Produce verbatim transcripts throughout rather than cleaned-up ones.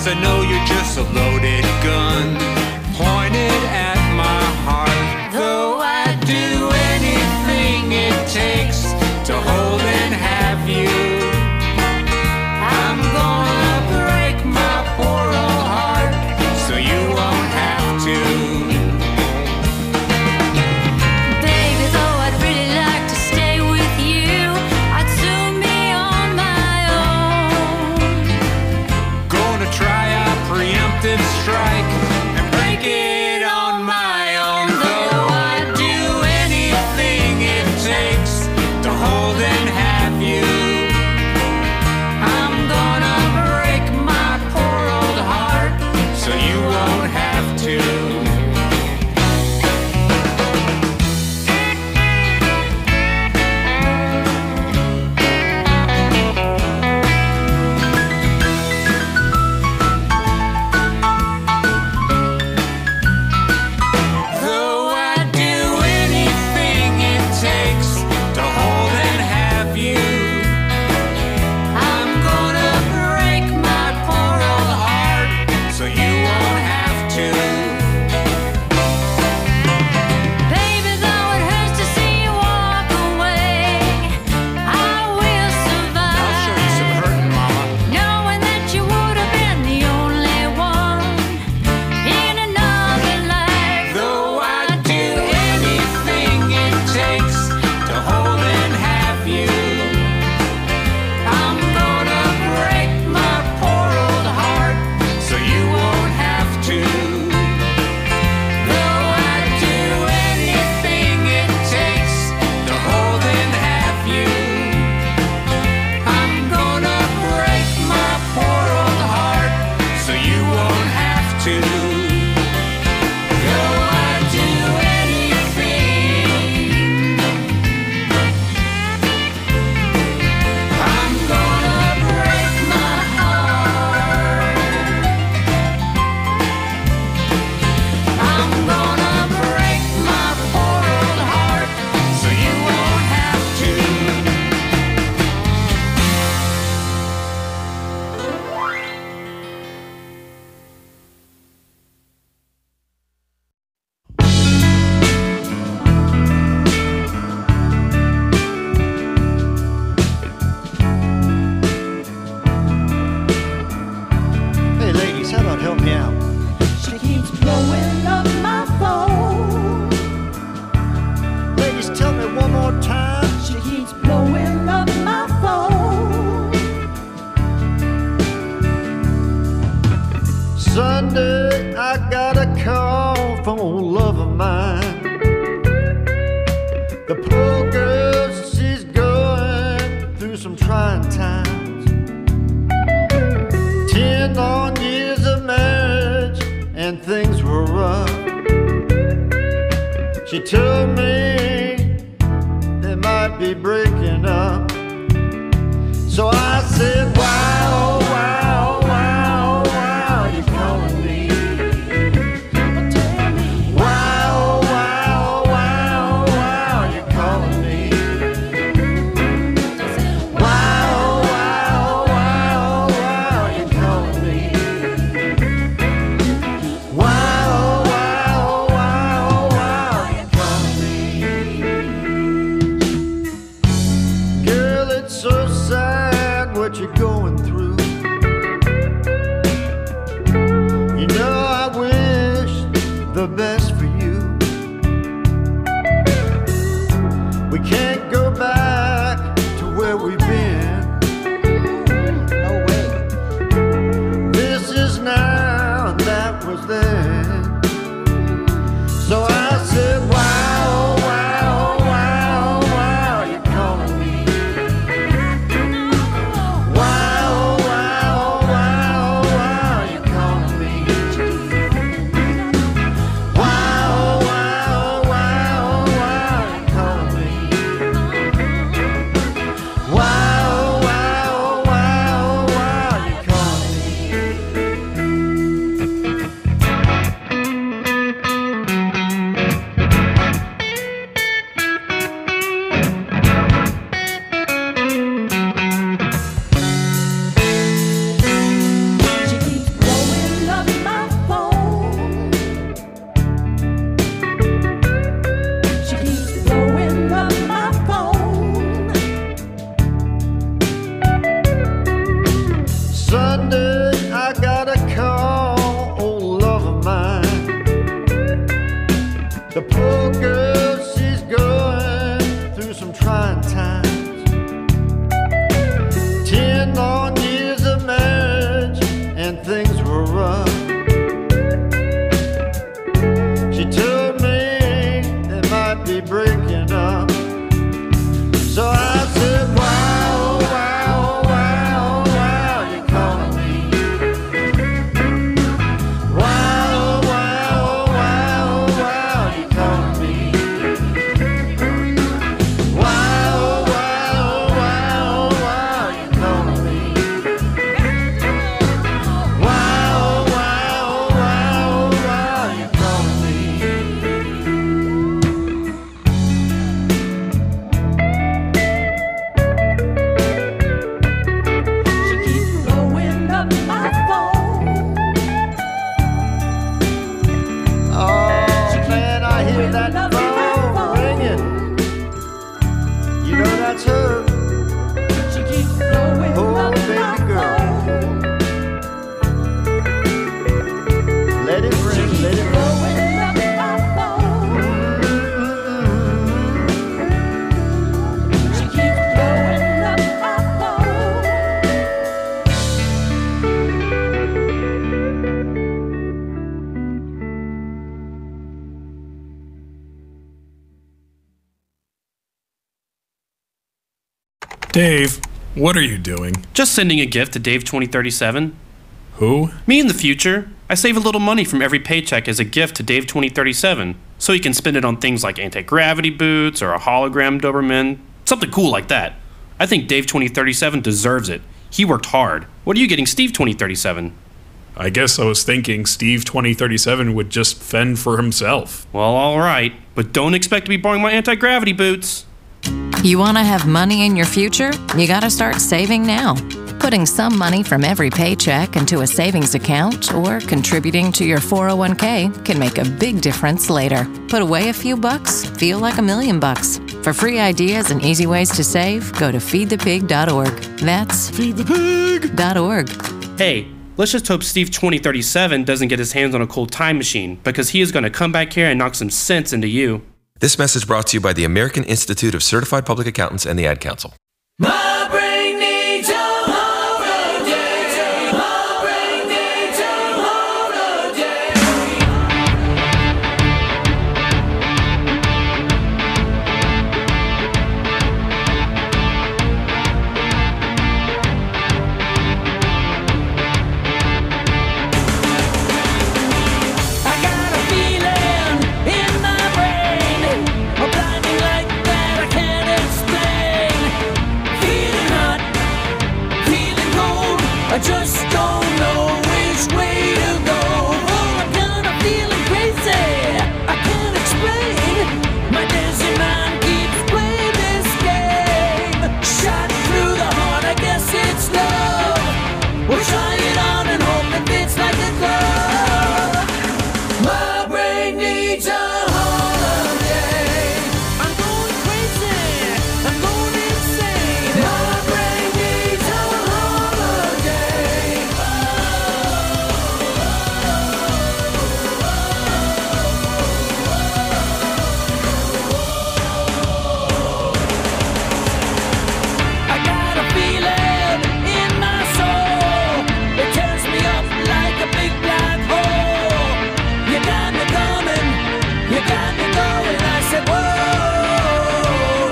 'cause I know you're just a loaded gun pointed at my heart. Though I'd do anything it takes to hold and have you, I'm gonna break my poor old heart so you won't have to. Baby, though I'd really like to stay with you, I'd soon be on my own. Gonna try a preemptive strike and break it on my own. Though I'd do anything it takes to hold and have you, I'm gonna break my poor old heart so you won't have to. Though I'd do anything it takes to hold and have you, I'm gonna break my poor old heart so you won't have to. Baby, though it hurts to see you walk away, I will I'll survive, show you some hurting, mama. knowing that you would have been the only one in another life. Though I'd do anything it takes to hold and have you, I'm gonna break my poor old heart so you won't have to. Though I'd do anything it takes to hold and have you, I'm gonna break my poor old heart so you won't have to. Though I'd do anything, I'm gonna break my heart. I'm gonna break my poor old heart so you won't have to. Hey ladies, how about help me out? She keeps blowing up my phone. Ladies, tell me one more time. She keeps blowing up my phone. Sunday, I got a call from old love of mine. The poor girl, she's going through some trying times. Ten long years of marriage and things were rough. She told me they might be breaking up. So I said, wow, wow, wow, wow, you calling me? Wow, wow, wow, wow, you calling me? Wow, wow, wow, wow, you calling me? Wow, wow, wow, wow, you calling me? Girl, it's so sad what you're going through. You know I wish the best for you. We can't go back to where we've been. No way. This is now, and that was then. So I said, wow, wow, wow, wow, you calling me? Wow, wow, wow, wow, you calling me? Wow, Dave, what are you doing? Just sending a gift to Dave twenty thirty-seven. Who? Me in the future. I save a little money from every paycheck as a gift to Dave twenty thirty-seven, so he can spend it on things like anti-gravity boots or a hologram Doberman, something cool like that. I think Dave twenty thirty-seven deserves it. He worked hard. What are you getting Steve twenty thirty-seven? I guess I was thinking Steve twenty thirty-seven would just fend for himself. Well, alright, but don't expect to be borrowing my anti-gravity boots. You want to have money in your future? You got to start saving now. Putting some money from every paycheck into a savings account or contributing to your four oh one k can make a big difference later. Put away a few bucks, feel like a million bucks. For free ideas and easy ways to save, go to feed the pig dot org. That's feed the pig dot org. Hey, let's just hope Steve twenty thirty-seven doesn't get his hands on a cool time machine, because he is going to come back here and knock some sense into you. This message brought to you by the American Institute of Certified Public Accountants and the Ad Council. My brain needs a holiday. My brain needs a holiday. I got a feeling in my brain, a blinding light that I can't explain. Feeling hot, feeling cold, I just don't know which way to go. Oh, I'm kinda feeling crazy, I can't explain. My dizzy mind keeps playing this game. Shot through the heart, I guess it's love. We'll try it on and hope it fits like a glove. My brain needs a holiday. I'm going crazy, I'm going insane. My brain needs a holiday. I got a feeling in my soul. It tears me up like a big black hole. You got me coming, you got me going. I said, whoa.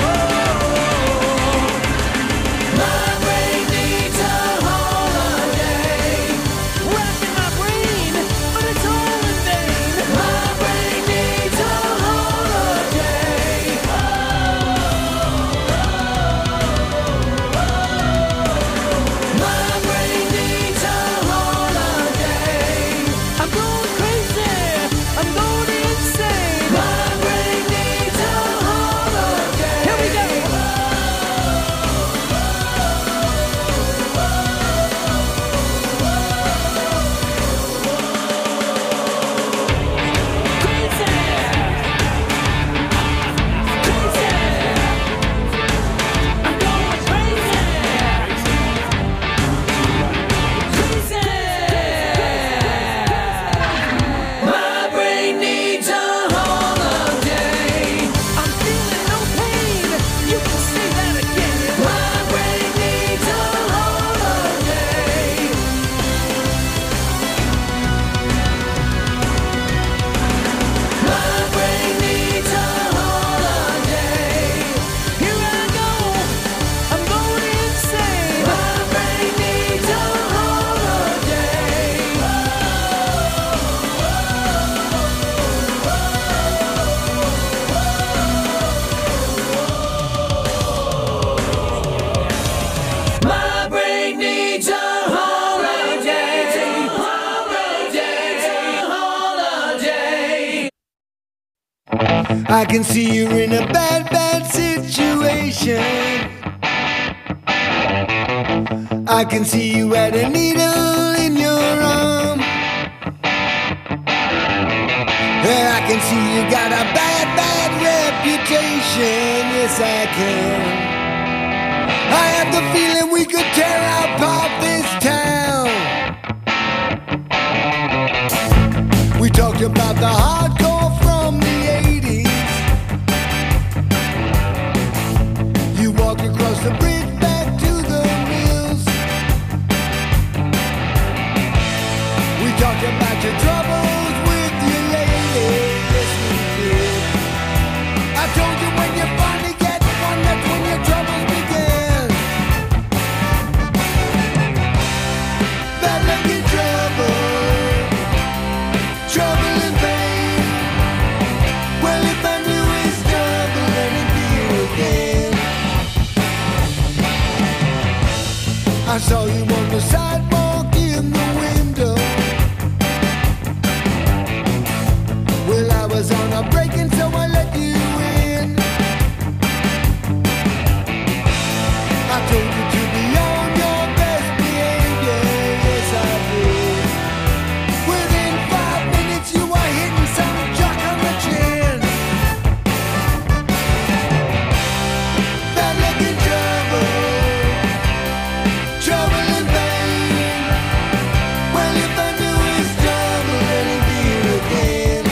My brain needs a holiday. Racking my brain, but it's all in vain. My brain needs a holiday. My brain needs a holiday. I'm going crazy, I'm going insane. My brain needs a holiday. Here we go. Crazy, crazy. I'm going crazy. Crazy. My brain needs a holiday. I'm feeling no pain. You can say that again. My brain needs a holiday. My brain needs a holiday. Here I go. I'm going insane. My brain needs a holiday. My brain needs a holiday. Holiday. I can see you're in a bad, bad situation. I can see you had a needle in your arm. Yeah, I can see you got a bad, bad reputation. Yes, I can. I have the feeling we could tear apart this town. We talked about the hardcore from the eighties. You walk across the bridge back to the mills. We talked about your troubles with your lady. Yes, we did. I told you when you finally get one, that's when your troubles begin. on the sidewalk in the window. Well, I was on a break and so I let you in. I told you to be on your best behavior, yes I did. Within five minutes you were hitting some jock on the chin. Bad luck and trouble, trouble and pain. Well, if I knew his trouble, then he'd be here again.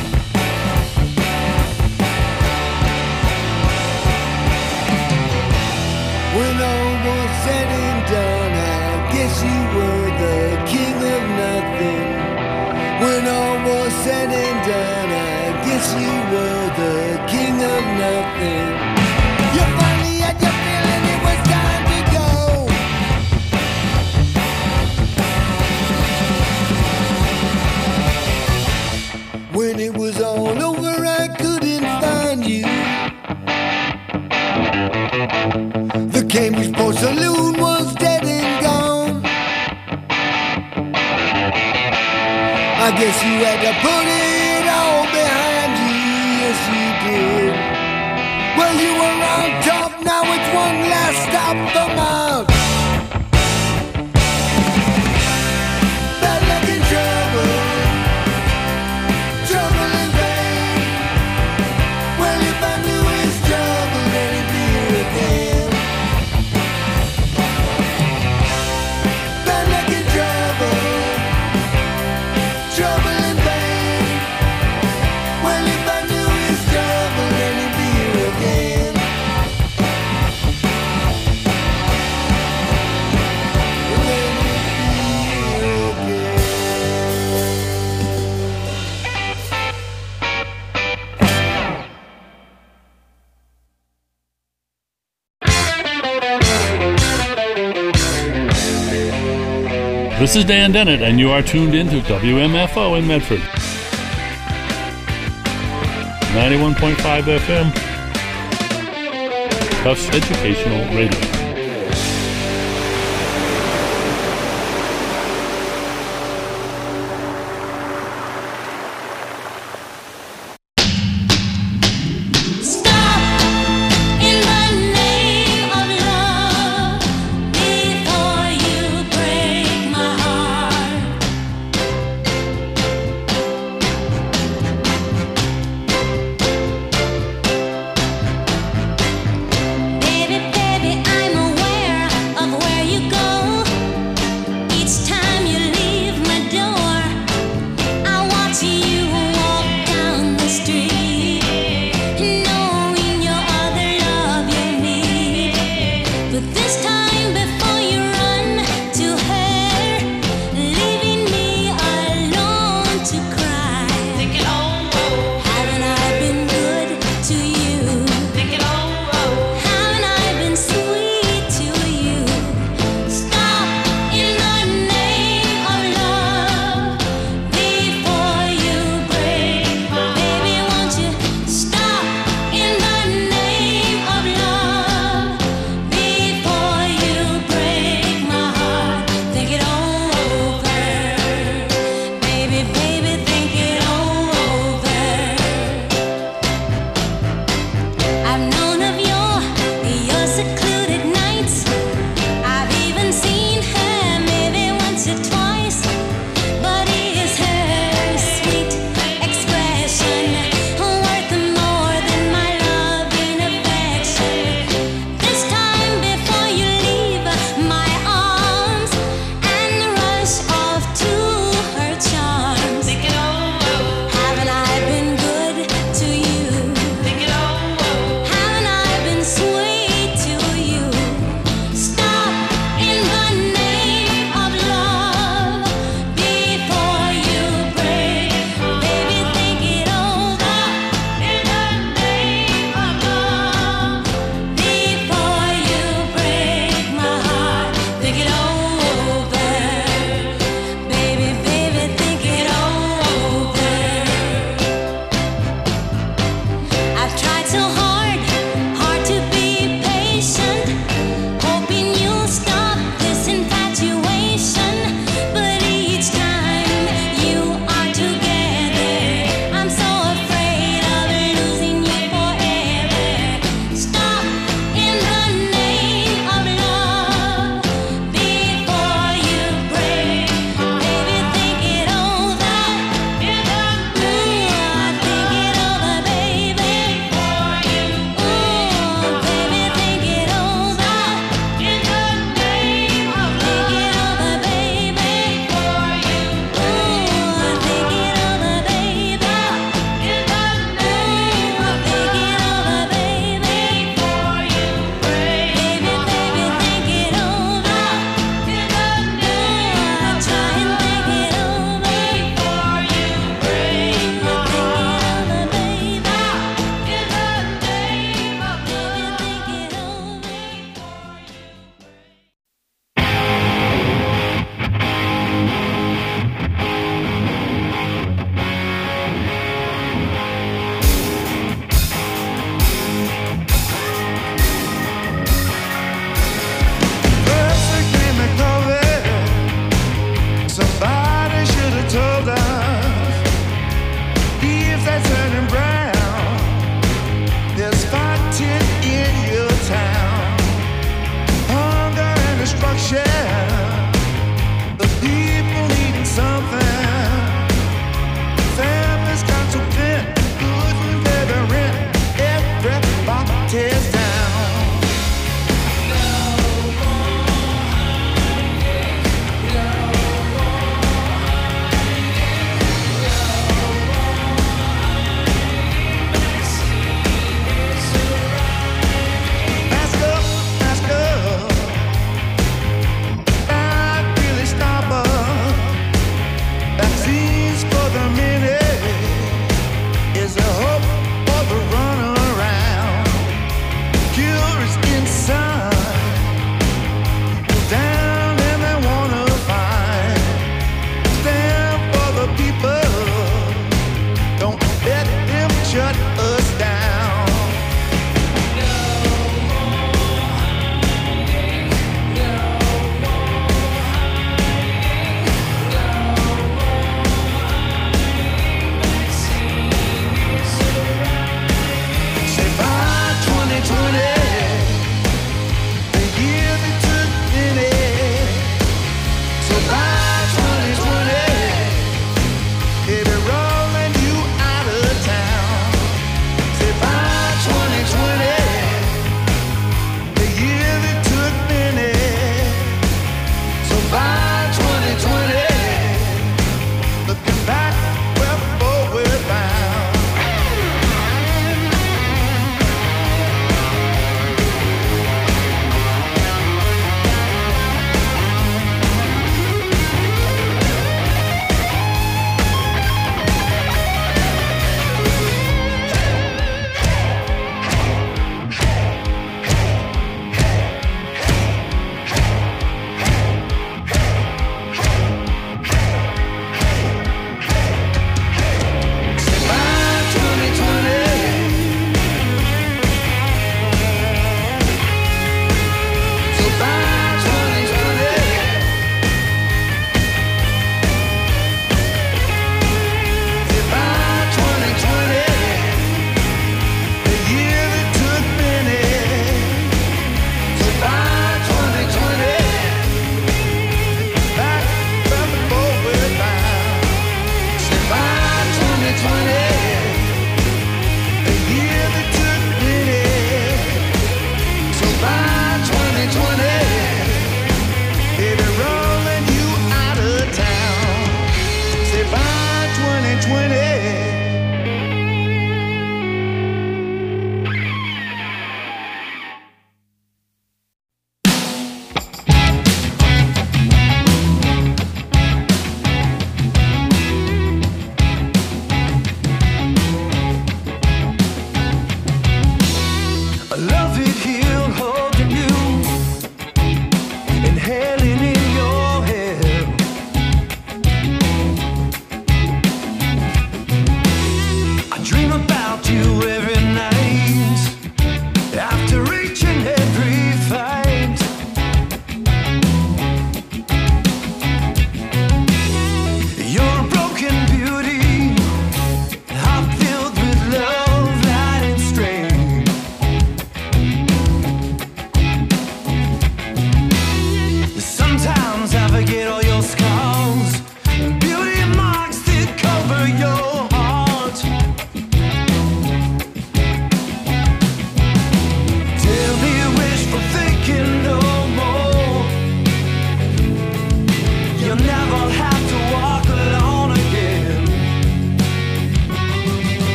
When all was said and done, I guess you were the king of nothing. When all was said and done, I guess you were the king of nothing. You finally had your feeling it was time to go. When it was all over, I couldn't find you. The Cambridge Port Saloon was dead and gone. I guess you had to put it all behind you, yes you did. Well, you were on top, now it's one last stop for miles. Bad luck and trouble, trouble and pain. Well, if I knew his trouble, then he'd be here again. Bad luck and trouble, trouble and pain. Well, if I knew his trouble, then he'd be here again. Then he'd be here again. This is Dan Dennett, and you are tuned in to W M F O in Medford. ninety-one point five F M, Tufts Educational Radio. Stop in the name of love before you break my heart. Baby, baby, I'm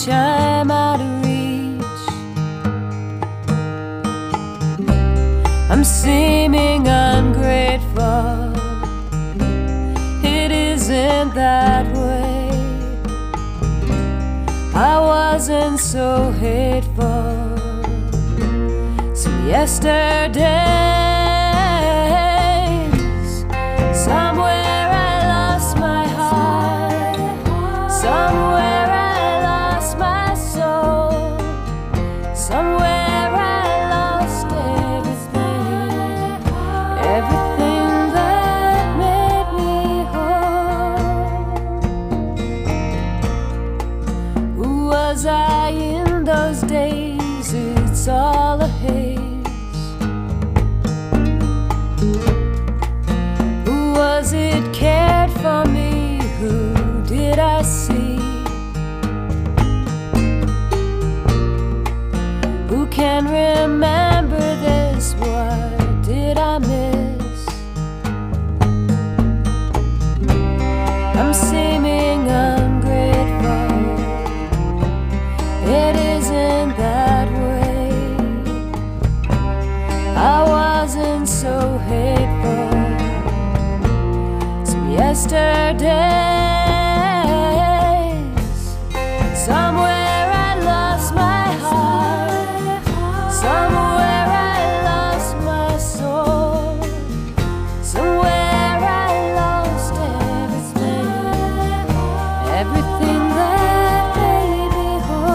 much I'm out of reach. I'm seeming ungrateful. It isn't that way. I wasn't so hateful some yesterdays. Somewhere I lost my heart. Somewhere I lost my soul. Somewhere I lost everything. Everything that made me whole. Who was I in those days? It's all a haze. Who was it cared for me? Who did I see? Who can remember this? What did I miss? I'm seeming ungrateful. It isn't that way. I wasn't so hateful some yesterdays. Somewhere I lost my heart. Somewhere I lost my soul. Somewhere I lost everything. Everything that made me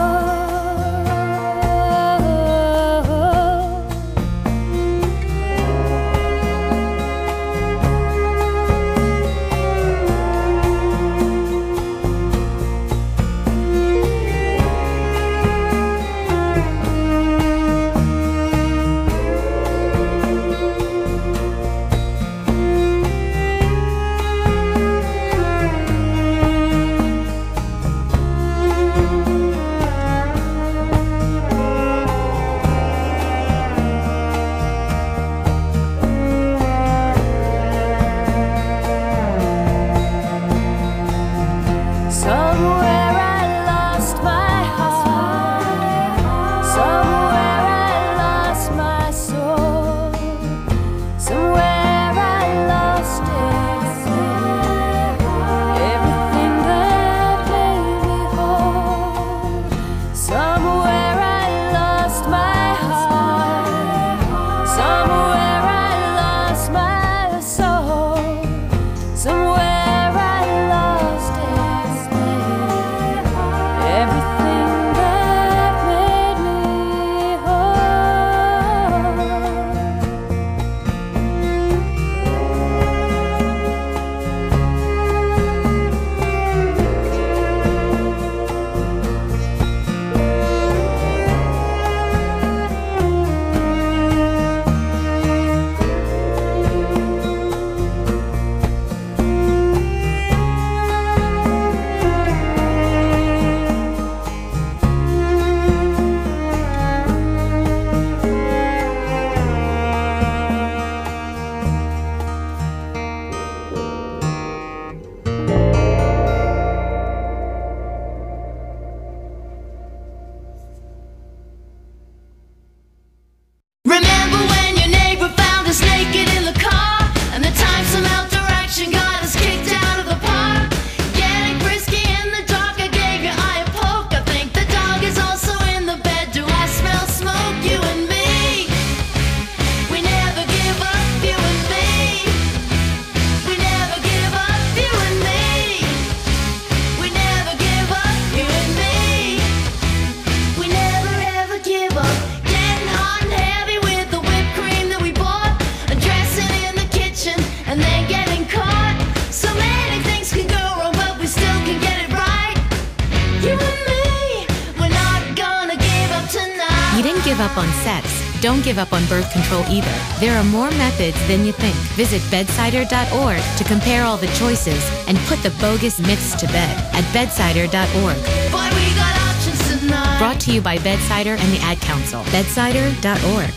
Somewhere I lost my heart. Somewhere I lost my soul. Somewhere I lost everything. Everything that made me whole. Somewhere I lost my heart. Somewhere I lost my soul. Somewhere I lost everything. Everything that made me Remember when your neighbor found us naked in the car, and the time some outdoor action got us kicked out of the park? Getting frisky in the dark, I gave your eye a poke. I think the dog is also in the bed. Do I smell smoke? You and me, we never give up. You and me, we never give up. You and me, we never give up. You and me, we never ever give up. Getting hot and heavy with the whipped cream that we bought, dressing in the kitchen and then getting caught. So many things can go wrong, but we still can get it right. You and me, we're not gonna give up tonight. You didn't give up on sex. Don't give up on birth control either. There are more methods than you think. Visit bedsider dot org to compare all the choices and put the bogus myths to bed at bedsider dot org. Boy, we got options tonight. Brought to you by Bedsider and the Ad Council. bedsider dot org.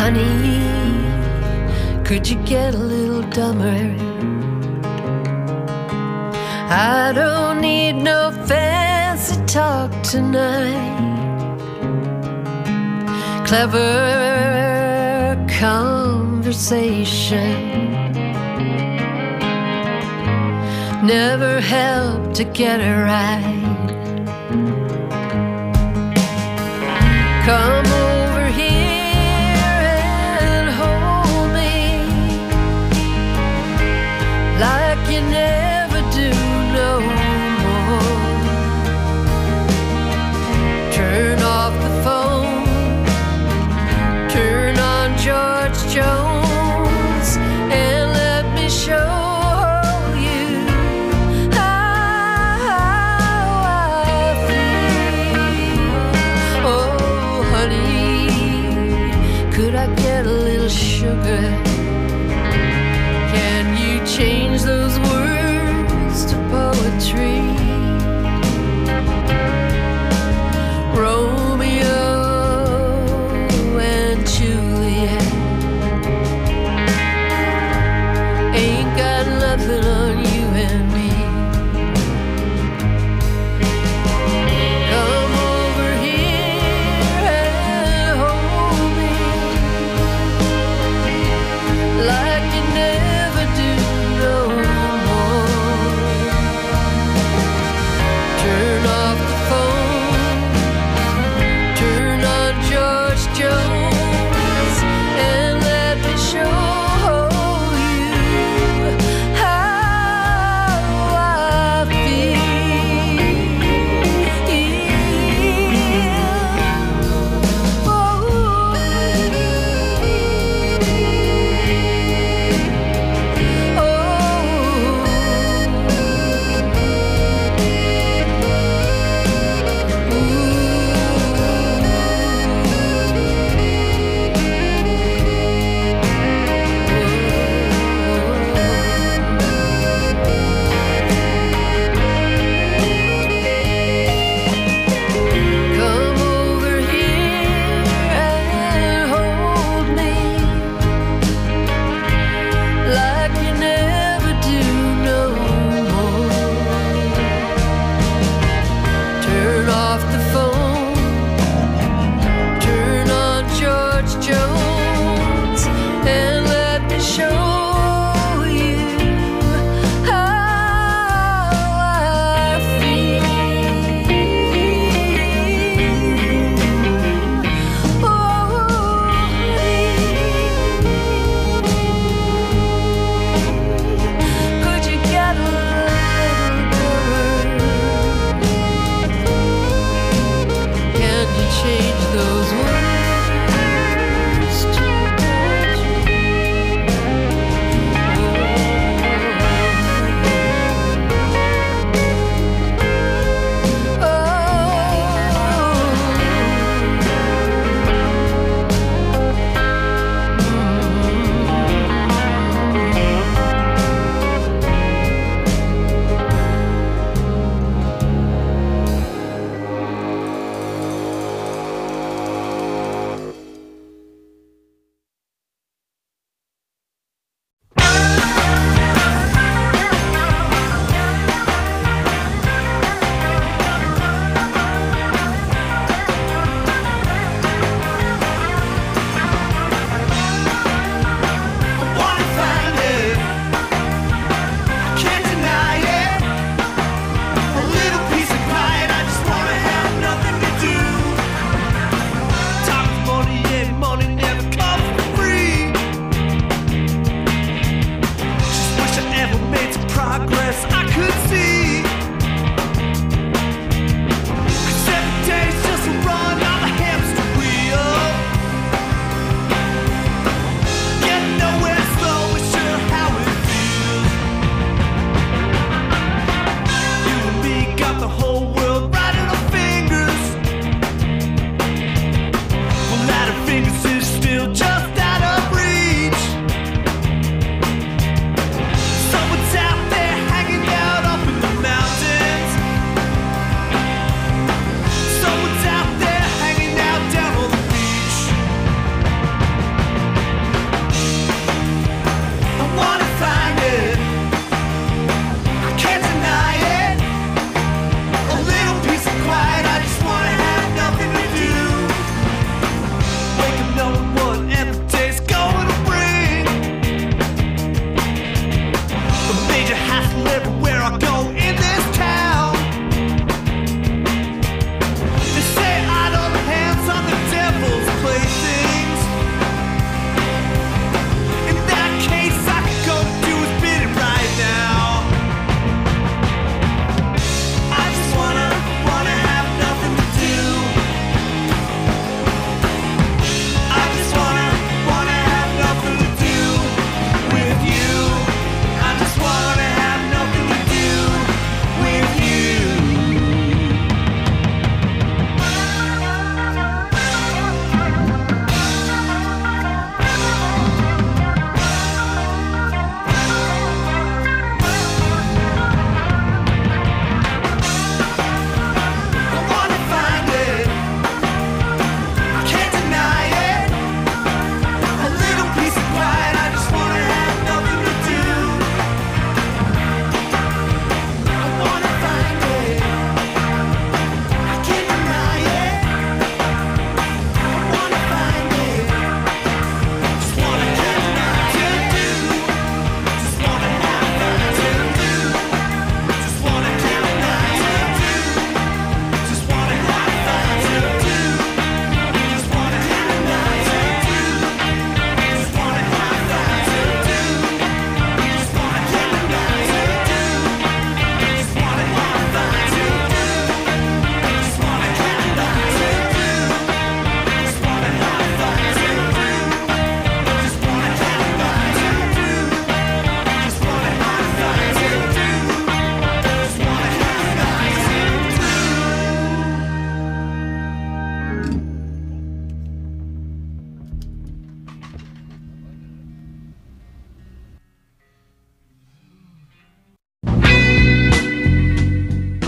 Honey, could you get a little dumber? I don't need no fancy talk tonight. Clever conversation never helped to get it right. Come over here and hold me like you never do no more. Turn off the phone, turn on George Jones, and let me show you how I feel. Oh, honey, could I get a little sugar? Can you change those words to poetry? Romeo and Juliet ain't got nothing on you and me. Come over here and hold me like you never do no more.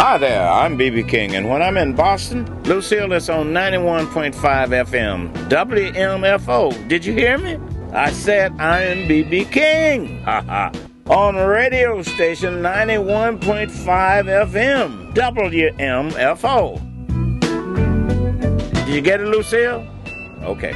Hi there, I'm B B King, and when I'm in Boston, Lucille is on ninety-one point five F M, W M F O. Did you hear me? I said I am B B King. Ha ha. On radio station ninety-one point five F M, W M F O. Did you get it, Lucille? Okay.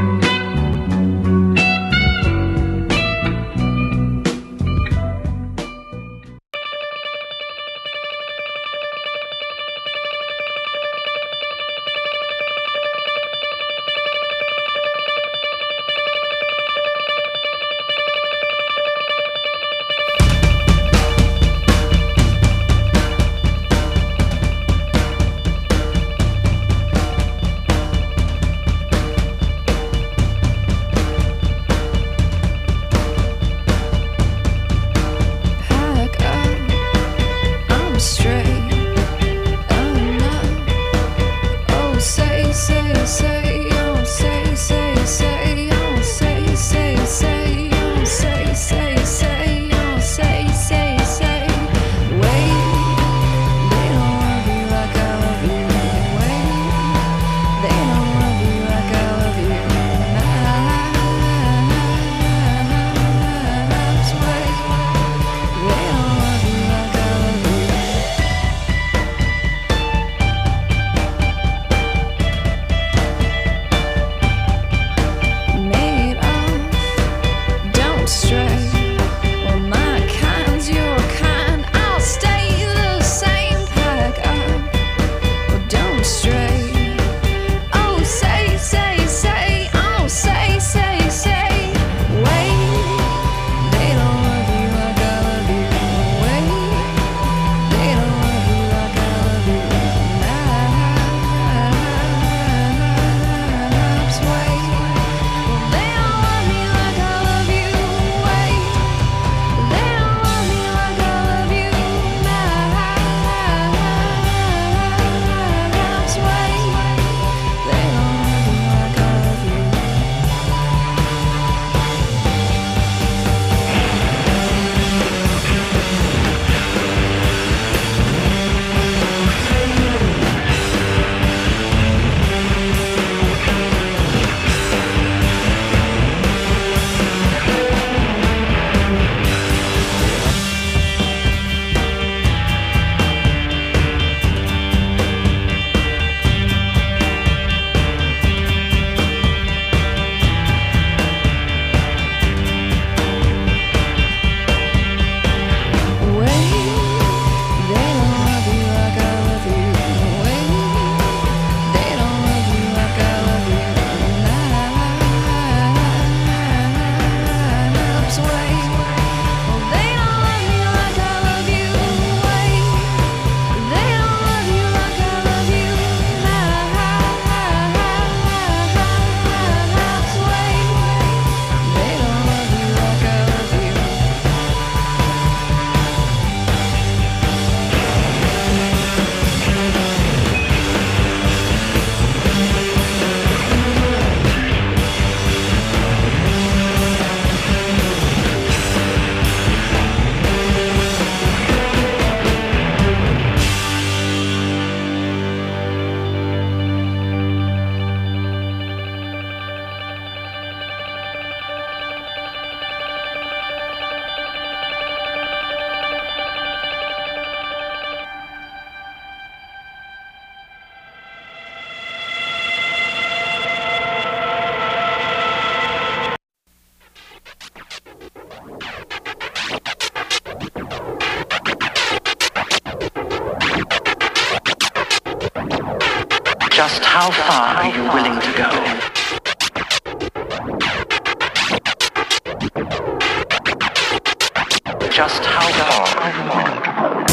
Just how far are you willing to go? Just how far are you willing to go?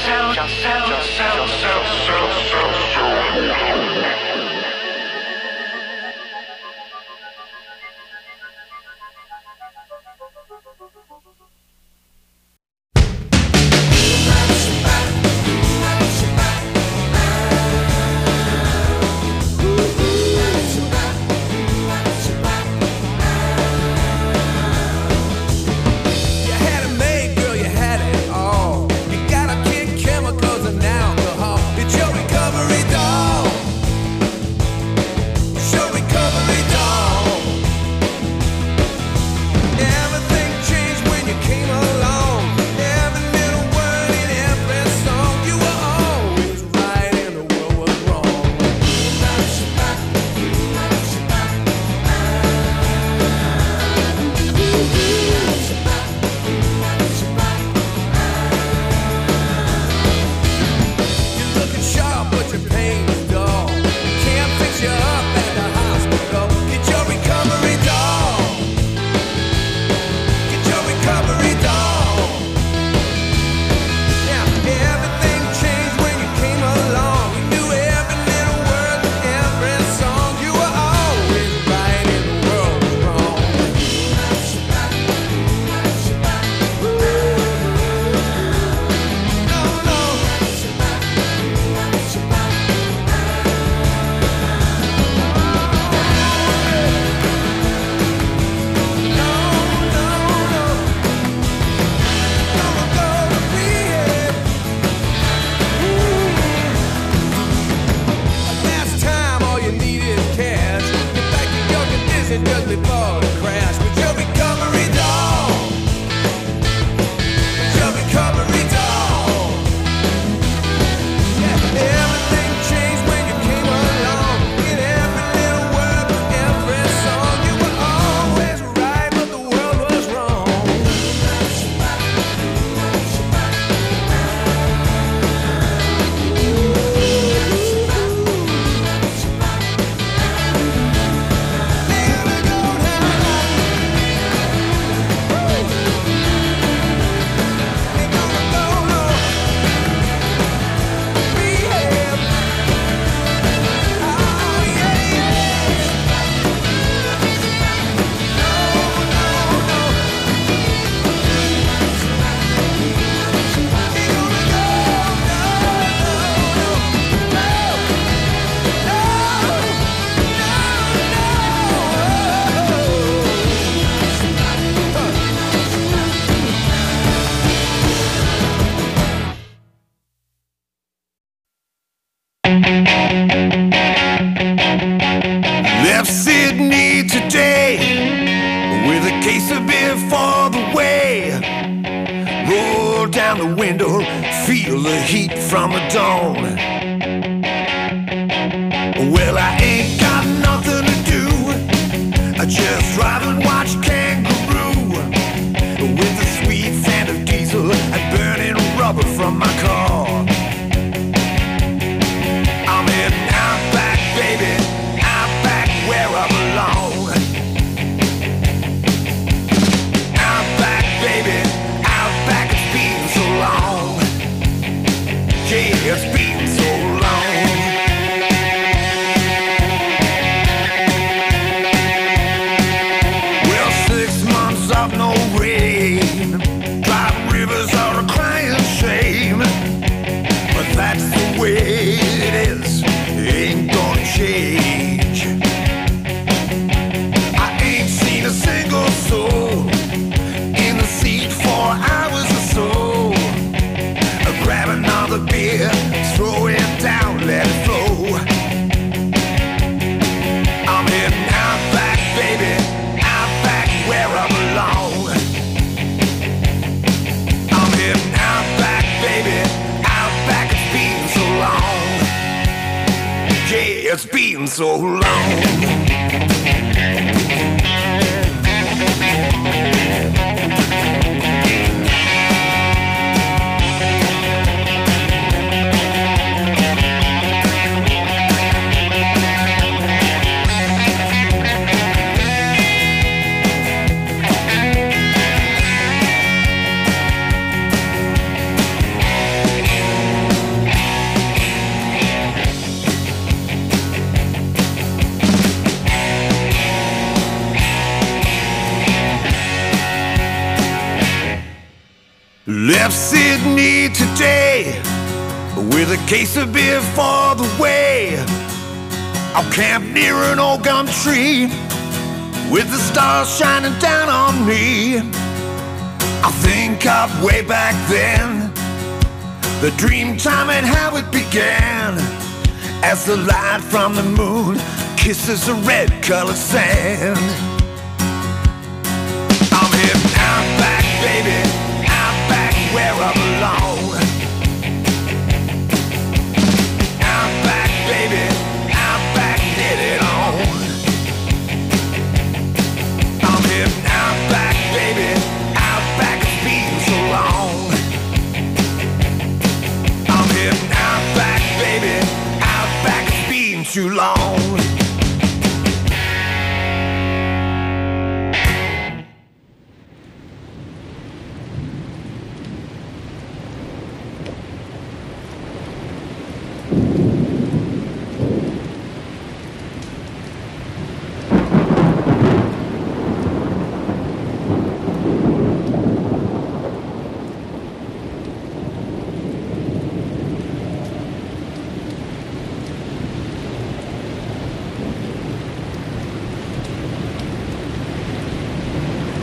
sell yourself, yourself, yourself, yourself, yourself. Left Sydney today with a case of beer for the way. Roll down the window, feel the heat from the dawn. Well, I ain't got nothing to do, I just drive and watch Kangaroo with the sweet scent of diesel and burning rubber from my car. I'm heading out back, baby, out back where I belong. Out back, baby, out back, it's been so long. Yeah, it's been so long. Well, six months of no rain, driving rivers are a crying shame. But that's the way it is, it ain't gonna change. I ain't seen a single soul in the seat for hours or so. Grab another beer, throw it down, let it flow. I'm heading out back, baby, out back where I belong. I'm heading out back, baby, out back, it's been so long. Yeah, it's been so long. Left Sydney today with a case of beer for the way. I'll camp near an old gum tree with the stars shining down on me. I think of way back then, the dream time and how it began, as the light from the moon kisses the red colored sand. I'm heading out back, baby, out back where I belong. Out back, baby, out back, get it on. I'm heading out back, baby, out back, it's been so long. I'm heading out back, baby, out back, it's been too long.